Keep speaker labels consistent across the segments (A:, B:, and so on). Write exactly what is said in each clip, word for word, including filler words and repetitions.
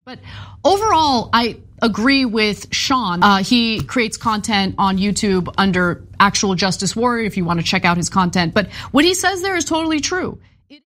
A: But overall, I agree with Sean. Uh, he creates content on YouTube under Actual Justice Warrior if you want to check out his content. But what he says there is totally true.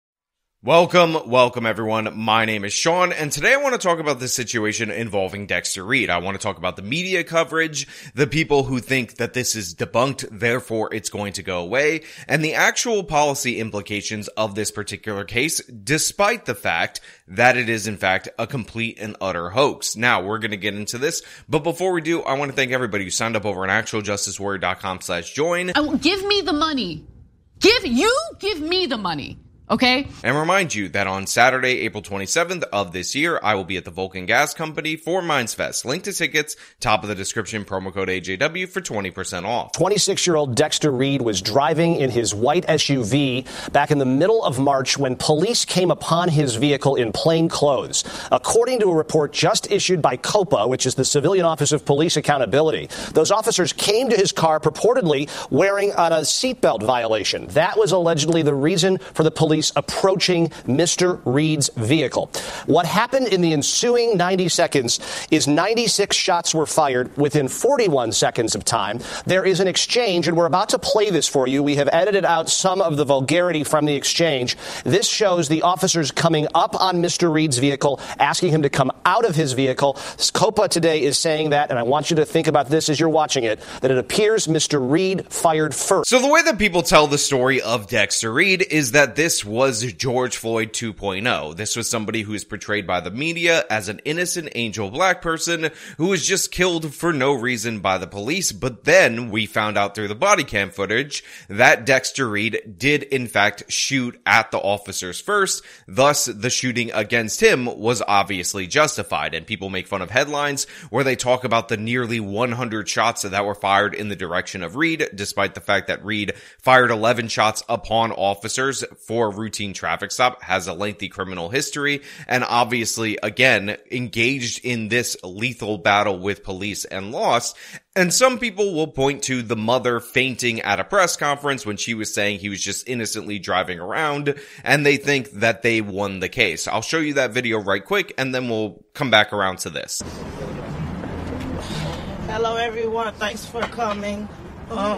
B: Welcome, welcome everyone. My name is Sean, and today I want to talk about this situation involving Dexter Reed. I want to talk about the media coverage, the people who think that this is debunked, therefore it's going to go away, and the actual policy implications of this particular case, despite the fact that it is in fact a complete and utter hoax. Now, we're going to get into this, but before we do, I want to thank everybody who signed up over on actual justice warrior dot com slash join.
A: Oh, give me the money. Give, you give me the money. Okay.
B: And remind you that on Saturday, April twenty-seventh of this year, I will be at the Vulcan Gas Company for MindsFest. Link to tickets, top of the description, promo code A J W for twenty percent off.
C: twenty-six-year-old Dexter Reed was driving in his white S U V back in the middle of March when police came upon his vehicle in plain clothes. According to a report just issued by COPA, which is the Civilian Office of Police Accountability, those officers came to his car purportedly wearing on a seatbelt violation. That was allegedly the reason for the police approaching Mister Reed's vehicle. What happened in the ensuing ninety seconds is ninety-six shots were fired within forty-one seconds of time. There is an exchange, and we're about to play this for you. We have edited out some of the vulgarity from the exchange. This shows the officers coming up on Mister Reed's vehicle, asking him to come out of his vehicle. COPA today is saying that, and I want you to think about this as you're watching it, that it appears Mister Reed fired first.
B: So the way that people tell the story of Dexter Reed is that this was George Floyd two point oh. This was somebody who is portrayed by the media as an innocent angel black person who was just killed for no reason by the police. But then we found out through the body cam footage that Dexter Reed did in fact shoot at the officers first. Thus, the shooting against him was obviously justified. And people make fun of headlines where they talk about the nearly one hundred shots that were fired in the direction of Reed, despite the fact that Reed fired eleven shots upon officers for routine traffic stop, has a lengthy criminal history, and obviously, again, engaged in this lethal battle with police and lost. And some people will point to the mother fainting at a press conference when she was saying he was just innocently driving around, and they think that they won the case. I'll show you that video right quick, and then we'll come back around to this.
D: Hello, everyone. Thanks for coming. Um,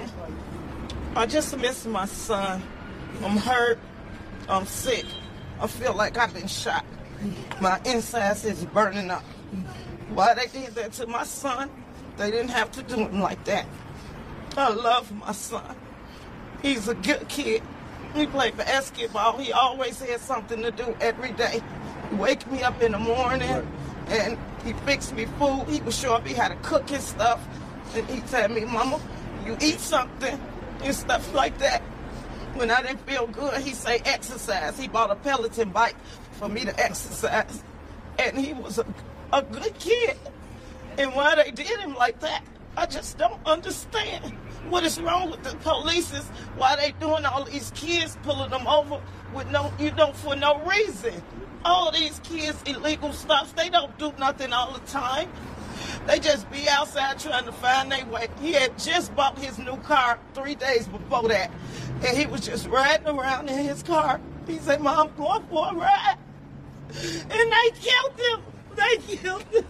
D: I just miss my son. I'm hurt. I'm sick. I feel like I've been shot. My insides is burning up. Why they did that to my son? They didn't have to do him like that. I love my son. He's a good kid. He played basketball. He always had something to do every day. He wake me up in the morning and he fixed me food. He would show me how to cook his stuff. And he tell me, Mama, you eat something and stuff like that. When I didn't feel good, he say exercise. He bought a Peloton bike for me to exercise. And he was a, a good kid. And why they did him like that, I just don't understand. What is wrong with the police is why they doing all these kids, pulling them over with no, you know, for no reason. All these kids, illegal stuff, they don't do nothing all the time. They just be outside trying to find their way. He had just bought his new car three days before that. And he was just riding around in his car. He said, Mom, I'm going for a ride. And they killed him. They killed him.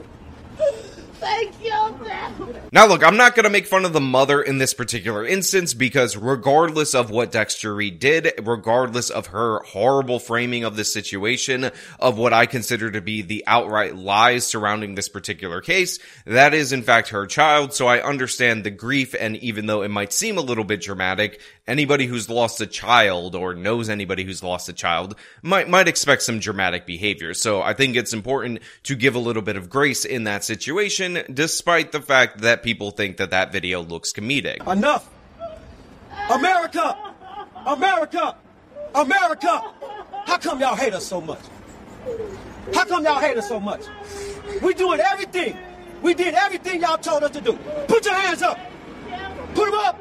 D: They killed him.
B: Now look, I'm not going to make fun of the mother in this particular instance because regardless of what Dexter Reed did, regardless of her horrible framing of the situation, of what I consider to be the outright lies surrounding this particular case, that is in fact her child, so I understand the grief, and even though it might seem a little bit dramatic, anybody who's lost a child or knows anybody who's lost a child might might expect some dramatic behavior. So I think it's important to give a little bit of grace in that situation, despite the fact that people think that that video looks comedic.
E: Enough! America! America! America! How come y'all hate us so much? How come y'all hate us so much? We doing everything. We did everything y'all told us to do. Put your hands up. Put them up.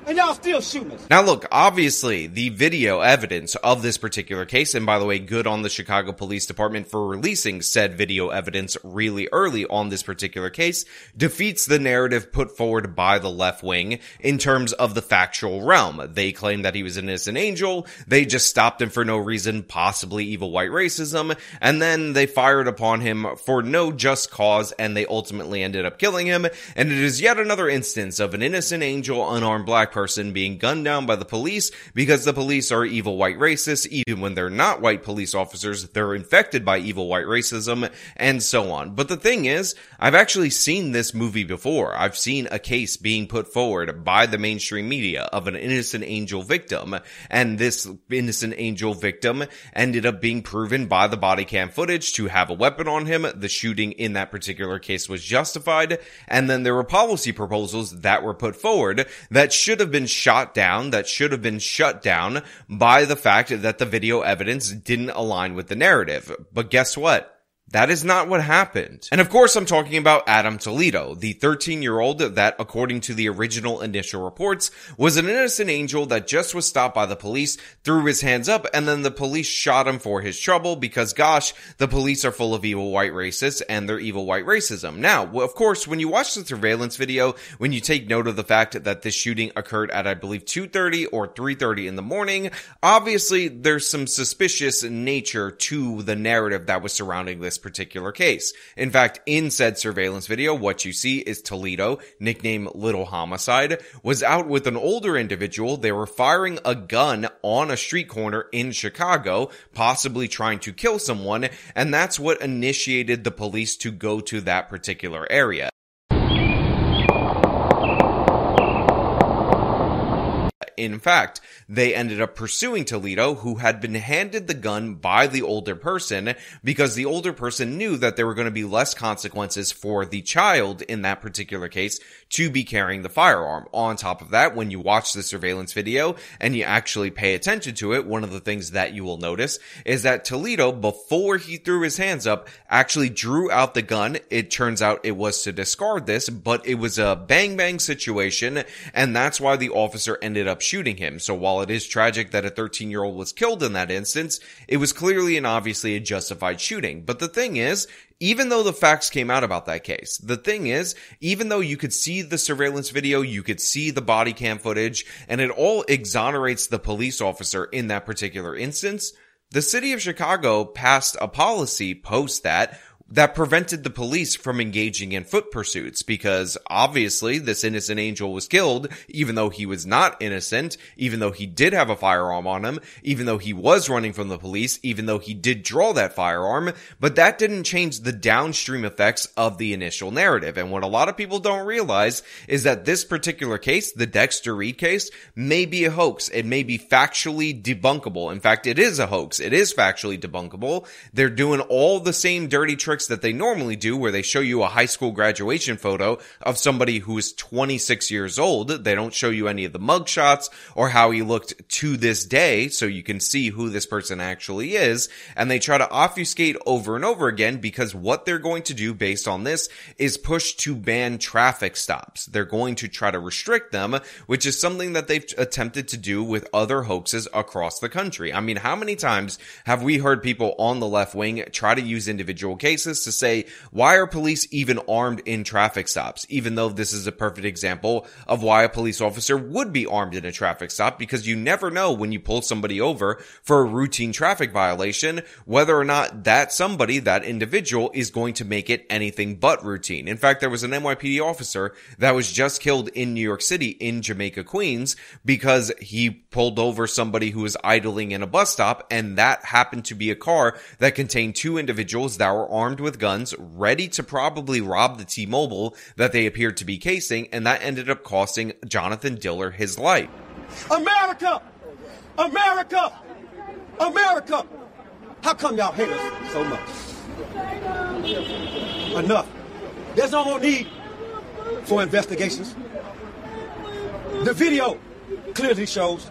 E: And y'all still shooting us.
B: Now look, obviously, the video evidence of this particular case, and by the way, good on the Chicago Police Department for releasing said video evidence really early on this particular case, defeats the narrative put forward by the left wing in terms of the factual realm. They claim that he was an innocent angel, they just stopped him for no reason, possibly evil white racism, and then they fired upon him for no just cause, and they ultimately ended up killing him, and it is yet another instance of an innocent angel, unarmed black person being gunned down by the police because the police are evil white racists. Even when they're not white police officers, they're infected by evil white racism, and so on. But the thing is, I've actually seen this movie before. I've seen a case being put forward by the mainstream media of an innocent angel victim, and this innocent angel victim ended up being proven by the body cam footage to have a weapon on him. The shooting in that particular case was justified, and then there were policy proposals that were put forward that should have been shot down, that should have been shut down by the fact that the video evidence didn't align with the narrative. But guess what? That is not what happened. And of course, I'm talking about Adam Toledo, the thirteen-year-old that, according to the original initial reports, was an innocent angel that just was stopped by the police, threw his hands up, and then the police shot him for his trouble because, gosh, the police are full of evil white racists and their evil white racism. Now, of course, when you watch the surveillance video, when you take note of the fact that this shooting occurred at, I believe, two thirty or three thirty in the morning, obviously there's some suspicious nature to the narrative that was surrounding this particular case. In fact, in said surveillance video, what you see is Toledo, nicknamed Little Homicide, was out with an older individual. They were firing a gun on a street corner in Chicago, possibly trying to kill someone, and that's what initiated the police to go to that particular area. In fact, they ended up pursuing Toledo, who had been handed the gun by the older person because the older person knew that there were going to be less consequences for the child in that particular case to be carrying the firearm. On top of that, when you watch the surveillance video and you actually pay attention to it, one of the things that you will notice is that Toledo, before he threw his hands up, actually drew out the gun. It turns out it was to discard this, but it was a bang-bang situation, and that's why the officer ended up shooting him. So while it is tragic that a thirteen-year-old was killed in that instance, it was clearly and obviously a justified shooting. But the thing is, even though the facts came out about that case, the thing is, even though you could see the surveillance video, you could see the body cam footage, and it all exonerates the police officer in that particular instance, the city of Chicago passed a policy post that that prevented the police from engaging in foot pursuits because obviously this innocent angel was killed, even though he was not innocent, even though he did have a firearm on him, even though he was running from the police, even though he did draw that firearm, but that didn't change the downstream effects of the initial narrative. And what a lot of people don't realize is that this particular case, the Dexter Reid case, may be a hoax. It may be factually debunkable. In fact, it is a hoax. It is factually debunkable. They're doing all the same dirty tricks that they normally do, where they show you a high school graduation photo of somebody who is twenty-six years old. They don't show you any of the mugshots or how he looked to this day, so you can see who this person actually is. And they try to obfuscate over and over again because what they're going to do based on this is push to ban traffic stops. They're going to try to restrict them, which is something that they've attempted to do with other hoaxes across the country. I mean, how many times have we heard people on the left wing try to use individual cases to say, why are police even armed in traffic stops? Even though this is a perfect example of why a police officer would be armed in a traffic stop, because you never know when you pull somebody over for a routine traffic violation, whether or not that somebody, that individual, is going to make it anything but routine. In fact, there was an N Y P D officer that was just killed in New York City in Jamaica, Queens, because he pulled over somebody who was idling in a bus stop, and that happened to be a car that contained two individuals that were armed with guns, ready to probably rob the T-Mobile that they appeared to be casing, and that ended up costing Jonathan Diller his life.
E: America! America! America! How come y'all hate us so much? Enough. There's no more need for investigations. The video clearly shows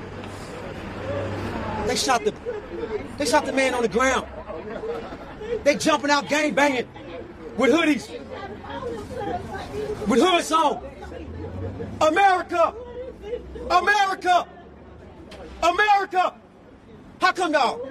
E: they shot the they shot the man on the ground. They jumping out gang banging with hoodies, with hoods on. America! America! America! How come y'all?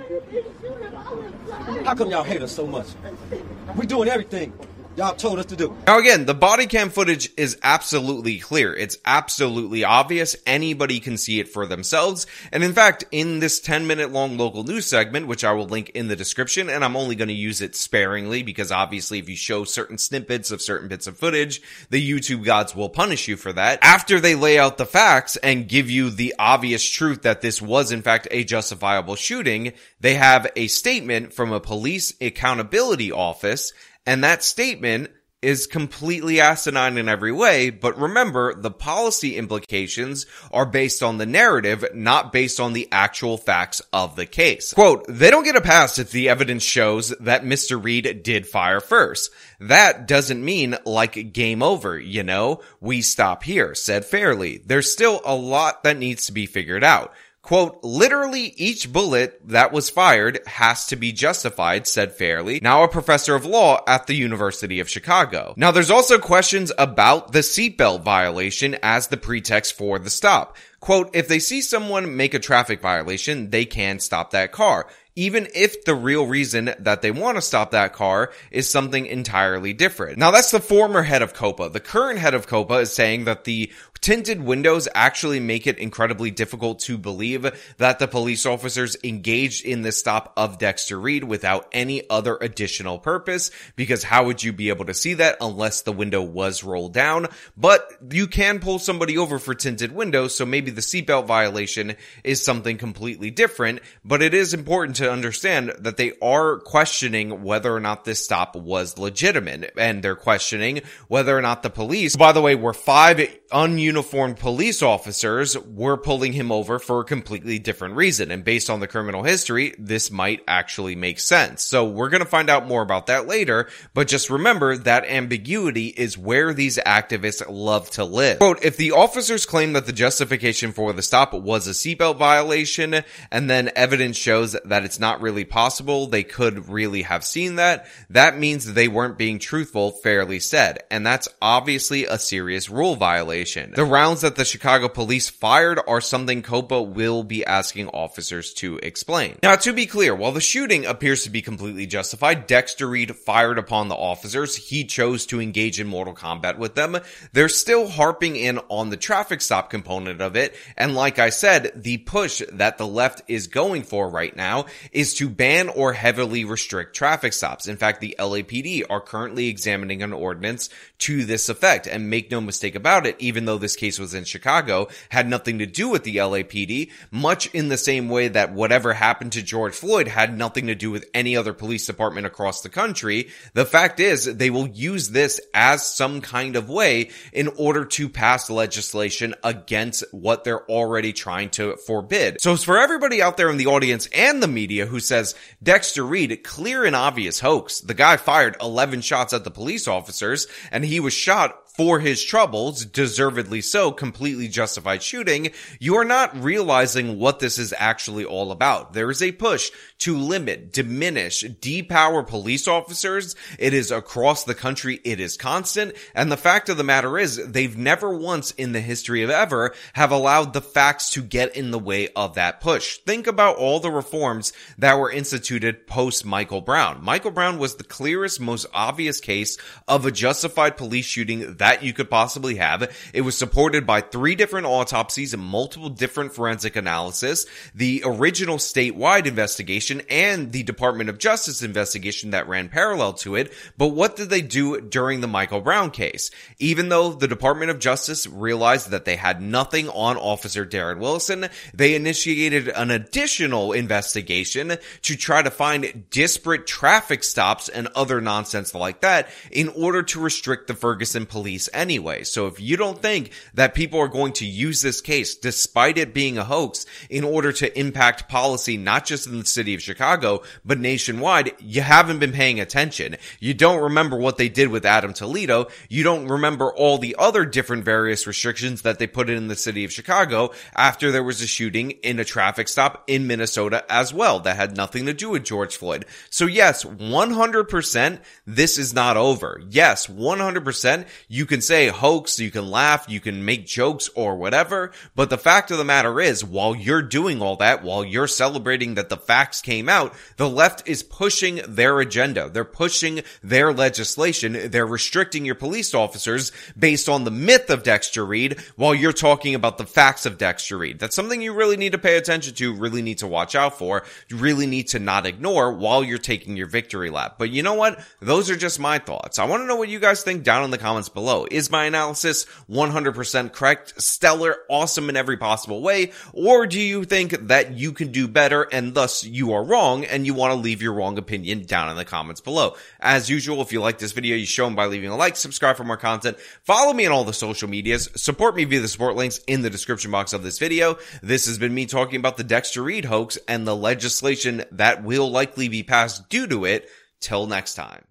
E: How come y'all hate us so much? We're doing everything y'all told us to do.
B: Now again, the body cam footage is absolutely clear. It's absolutely obvious. Anybody can see it for themselves. And in fact, in this ten minute long local news segment, which I will link in the description, and I'm only going to use it sparingly because obviously if you show certain snippets of certain bits of footage, the YouTube gods will punish you for that. After they lay out the facts and give you the obvious truth that this was in fact a justifiable shooting, they have a statement from a police accountability office. And that statement is completely asinine in every way, but remember, the policy implications are based on the narrative, not based on the actual facts of the case. Quote, they don't get a pass if the evidence shows that Mister Reed did fire first. That doesn't mean like game over, you know? We stop here, said Fairley. There's still a lot that needs to be figured out. Quote, literally each bullet that was fired has to be justified, said Fairley, now a professor of law at the University of Chicago. Now, there's also questions about the seatbelt violation as the pretext for the stop. Quote, if they see someone make a traffic violation, they can stop that car, even if the real reason that they want to stop that car is something entirely different. Now, that's the former head of COPA. The current head of COPA is saying that the tinted windows actually make it incredibly difficult to believe that the police officers engaged in the stop of Dexter Reed without any other additional purpose, because how would you be able to see that unless the window was rolled down? But you can pull somebody over for tinted windows, so maybe the seatbelt violation is something completely different, but it is important to understand that they are questioning whether or not this stop was legitimate, and they're questioning whether or not the police, by the way, were five ununiformed police officers were pulling him over for a completely different reason. And based on the criminal history, this might actually make sense. So we're going to find out more about that later, but just remember that ambiguity is where these activists love to live. Quote, if the officers claim that the justification for the stop was a seatbelt violation, and then evidence shows that it's not really possible they could really have seen that, that means they weren't being truthful, Fairley said. And that's obviously a serious rule violation. The rounds that the Chicago police fired are something COPA will be asking officers to explain. Now, to be clear, while the shooting appears to be completely justified, Dexter Reed fired upon the officers. He chose to engage in mortal combat with them. They're still harping in on the traffic stop component of it. And like I said, the push that the left is going for right now is to ban or heavily restrict traffic stops. In fact, the L A P D are currently examining an ordinance to this effect. And make no mistake about it, even though this case was in Chicago, had nothing to do with the L A P D, much in the same way that whatever happened to George Floyd had nothing to do with any other police department across the country. The fact is, they will use this as some kind of way in order to pass legislation against what they're already trying to forbid. So it's for everybody out there in the audience and the media who says, Dexter Reed, clear and obvious hoax. The guy fired eleven shots at the police officers, and he was shot for his troubles, deservedly so, completely justified shooting. You are not realizing what this is actually all about. There is a push to limit, diminish, depower police officers. It is across the country. It is constant. And the fact of the matter is, they've never once in the history of ever have allowed the facts to get in the way of that push. Think about all the reforms that were instituted post Michael Brown. Michael Brown was the clearest, most obvious case of a justified police shooting that you could possibly have. It was supported by three different autopsies and multiple different forensic analysis, the original statewide investigation and the Department of Justice investigation that ran parallel to it. But what did they do during the Michael Brown case? Even though the Department of Justice realized that they had nothing on Officer Darren Wilson, they initiated an additional investigation to try to find disparate traffic stops and other nonsense like that in order to restrict the Ferguson police anyway. So if you don't think that people are going to use this case, despite it being a hoax, in order to impact policy, not just in the city of Chicago, but nationwide, you haven't been paying attention. You don't remember what they did with Adam Toledo. You don't remember all the other different various restrictions that they put in the city of Chicago after there was a shooting in a traffic stop in Minnesota as well. well that had nothing to do with George Floyd. So yes, one hundred percent this is not over. Yes, one hundred percent you can say hoax, you can laugh, you can make jokes or whatever, but the fact of the matter is, while you're doing all that, while you're celebrating that the facts came out, the left is pushing their agenda. They're pushing their legislation. They're restricting your police officers based on the myth of Dexter Reid while you're talking about the facts of Dexter Reid. That's something you really need to pay attention to, really need to watch out for, you really need to not ignore while you're taking your victory lap. But you know what? Those are just my thoughts. I want to know what you guys think down in the comments below. Is my analysis one hundred percent correct, stellar, awesome in every possible way? Or do you think that you can do better and thus you are wrong and you want to leave your wrong opinion down in the comments below? As usual, if you like this video, you show them by leaving a like, subscribe for more content, follow me on all the social medias, support me via the support links in the description box of this video. This has been me talking about the Dexter Reid hoax and the legislation that will likely be passed due to it. Till next time.